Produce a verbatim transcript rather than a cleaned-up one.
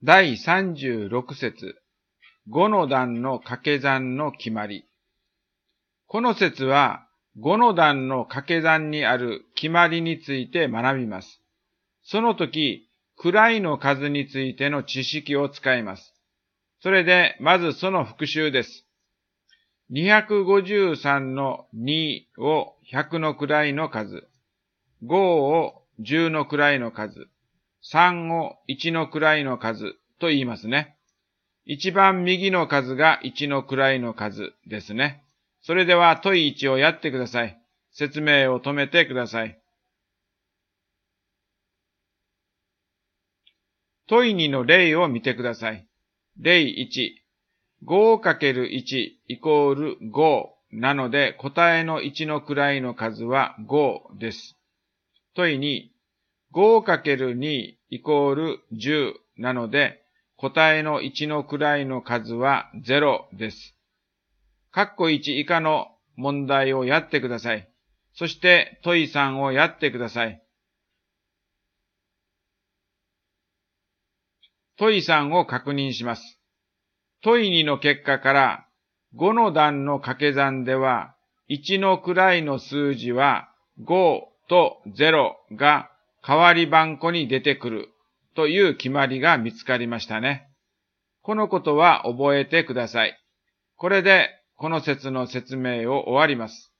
だいさんじゅうろく節、ごの段の掛け算の決まり。この節は、ごの段の掛け算にある決まりについて学びます。その時、位の数についての知識を使います。それで、まずその復習です。にひゃくごじゅうさんのにをひゃくの位の数、ごをじゅうの位の数、さんをいちの位の数と言いますね。一番右の数がいちの位の数ですね。それでは問いいちをやってください。説明を止めてください。問いにの例を見てください。例いち、ごかけるいち イコールごなので答えのいちの位の数はごです。問いに、ごかけるに イコールじゅうなので答えのいちの位の数はゼロです。括弧いち以下の問題をやってください。そして問いさんをやってください。問いさんを確認します。問いにの結果からごの段の掛け算ではいちの位の数字はごとゼロが代わり番号に出てくるという決まりが見つかりましたね。このことは覚えてください。これでこの節の説明を終わります。